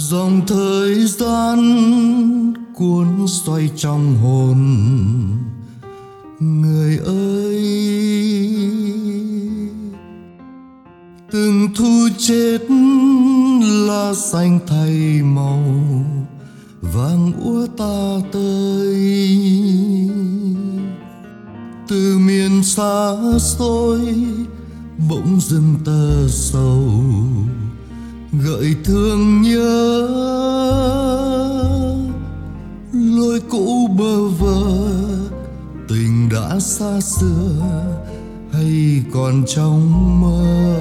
Dòng thời gian cuốn xoay trong hồn người ơi, từng thu chết lá xanh thay màu vàng úa ta tới. Từ miền xa xôi bỗng dưng tơ sầu gợi thương nhớ, lối cũ bơ vơ tình đã xa xưa hay còn trong mơ.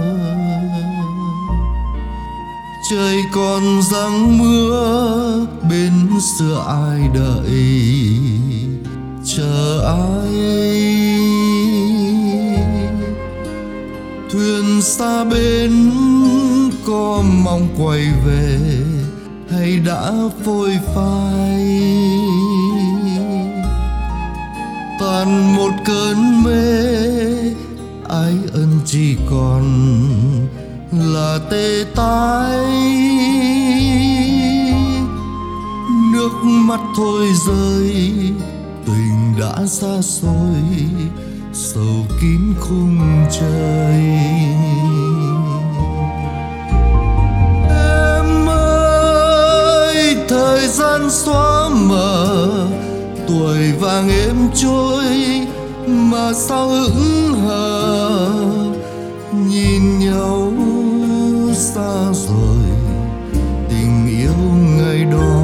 Trời còn giăng mưa bên xưa ai đợi chờ ai, thuyền xa bên có mong quay về hay đã phôi phai. Toàn một cơn mê ái ân chỉ còn là tê tái, nước mắt thôi rơi tình đã xa xôi sầu kín khung trời. Em ơi thời gian xóa mờ tuổi vàng êm trôi mà sao hững hờ, nhìn nhau xa rồi tình yêu ngày đó.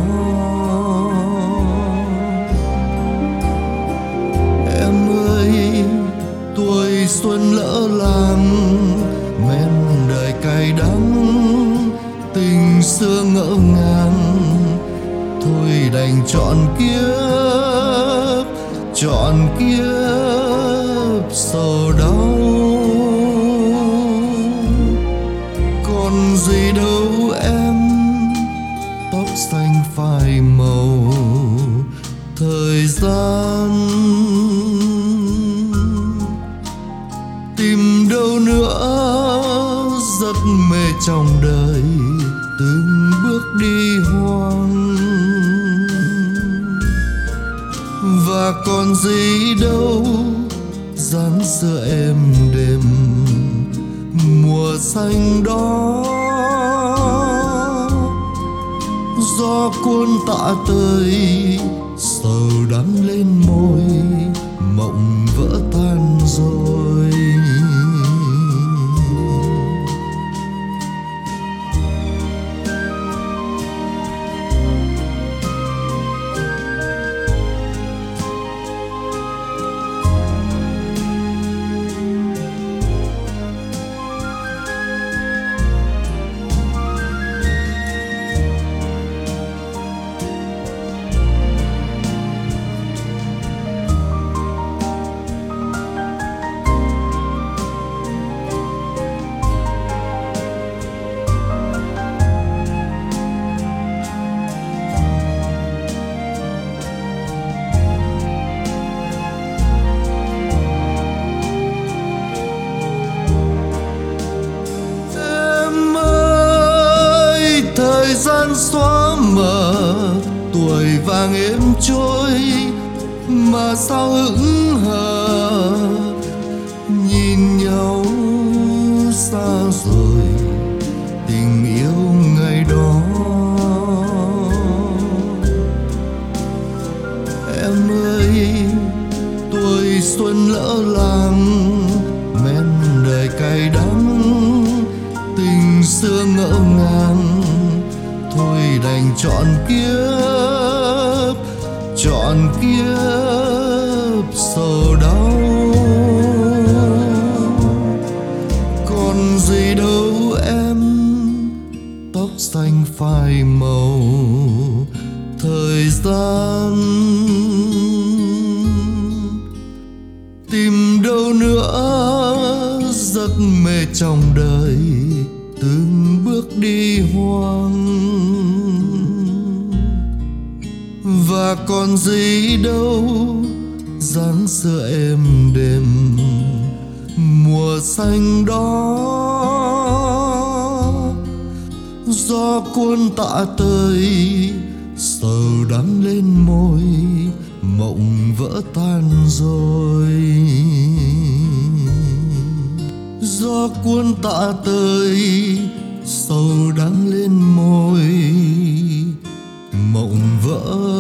Em ơi tuổi xuân lỡ làng men đời cay đắng, tình xưa ngỡ ngàng thôi đành chọn kiếp sầu đau. Còn gì đâu em tóc xanh phai màu thời gian, tìm đâu nữa giấc mê trong đời từng bước đi hoang. Và còn gì đâu dáng xưa êm đềm mùa xanh đó, gió cuốn tạ tới sầu đắng lên môi mộng vỡ tan rồi. Thời gian xóa mờ tuổi vàng êm trôi mà sao hững hờ, nhìn nhau xa rồi tình yêu ngày đó. Em ơi tuổi xuân lỡ làng men đời cay đắng, tình xưa ngỡ ngàng thôi đành chọn kiếp sầu đau. Còn gì đâu em tóc xanh phai màu thời gian, tìm đâu nữa giấc mê trong đời từng bước đi hoang. Và còn gì đâu dáng xưa êm đềm mùa xanh đó, Gió cuốn tạ tới, sầu đắng lên môi, mộng vỡ tan rồi. Gió cuốn tạ tới, sầu đắng lên môi, mộng vỡ